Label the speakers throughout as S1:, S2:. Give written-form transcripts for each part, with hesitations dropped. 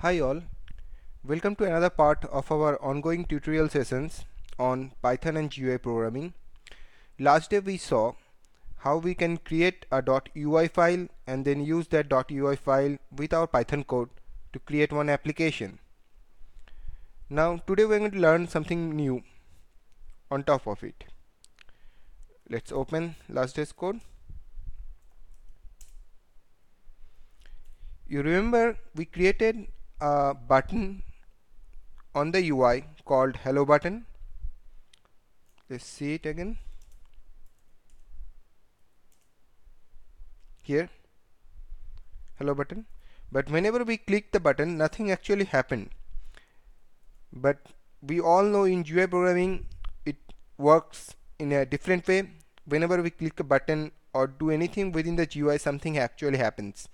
S1: Hi all, welcome to another part of our ongoing tutorial sessions on Python and GUI programming. Last day we saw how we can create a .ui file and then use that .ui file with our Python code to create one application. Now today we're going to learn something new on top of it. Let's open last day's code. You remember we created a button on the UI called hello button. Let's see it again. Here, hello button. But whenever we click the button, nothing actually happened. But we all know in GUI programming it works in a different way. Whenever we click a button or do anything within the GUI, something actually happens.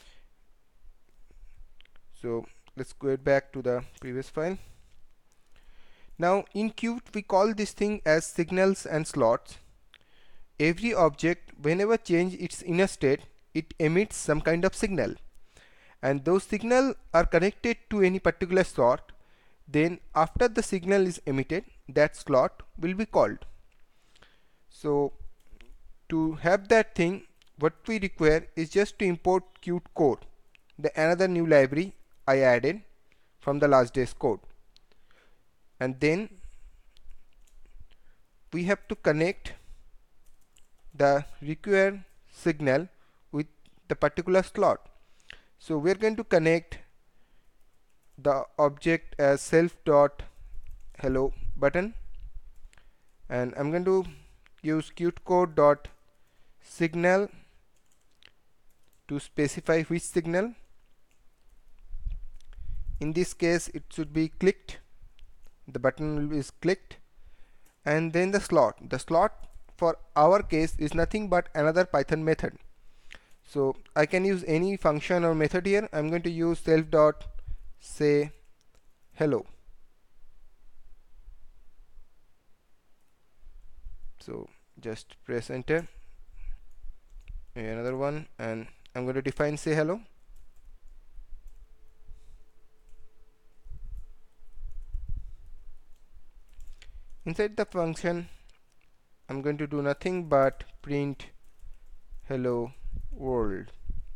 S1: So let's go back to the previous file. Now in Qt we call this thing as signals and slots. Every object, whenever change its inner state, it emits some kind of signal, and those signals are connected to any particular slot. Then after the signal is emitted, that slot will be called. So to have that thing, what we require is just to import Qt core, the another new library I added from the last day's code, and then we have to connect the required signal with the particular slot. So we're going to connect the object as self.hello button, and I'm going to use qtcode.signal to specify which signal. In this case it should be clicked, the button is clicked, and then the slot for our case is nothing but another Python method. So I can use any function or method here. I'm going to use self.say hello. So just press enter, another one, and I'm going to define say hello. Inside the function I'm going to do nothing but print hello world.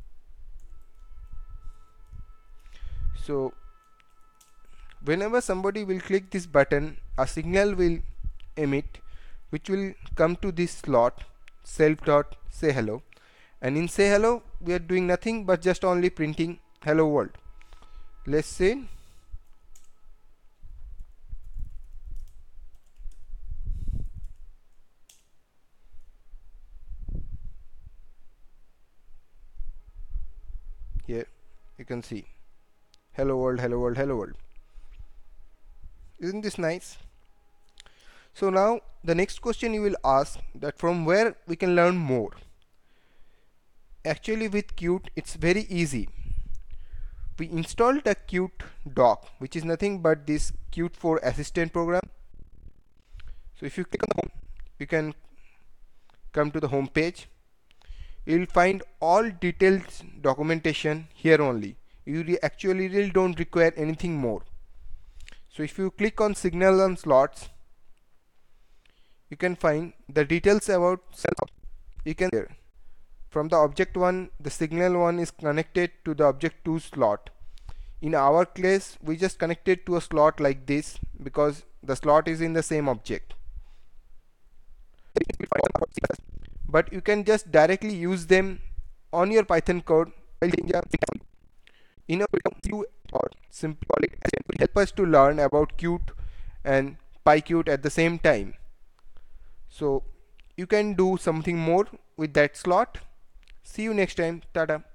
S1: So whenever somebody will click this button, a signal will emit which will come to this slot self.say hello, and in say hello we are doing nothing but just only printing hello world. Let's say here you can see hello world, hello world, hello world. Isn't this nice? So now the next question you will ask that from where we can learn more. Actually with Qt it's very easy. We installed a Qt doc, which is nothing but this Qt for assistant program. So if you click on the home, you can come to the home page. You will find all detailed documentation here only. You actually really don't require anything more. So if you click on signal and slots, you can find the details about self. You can there. From the object 1, the signal 1 is connected to the object 2 slot. In our case, we just connected to a slot like this because the slot is in the same object. But you can just directly use them on your Python code in a few or simply call it will help us to learn about Qt and PyQt at the same time. So you can do something more with that slot. See you next time. Tata.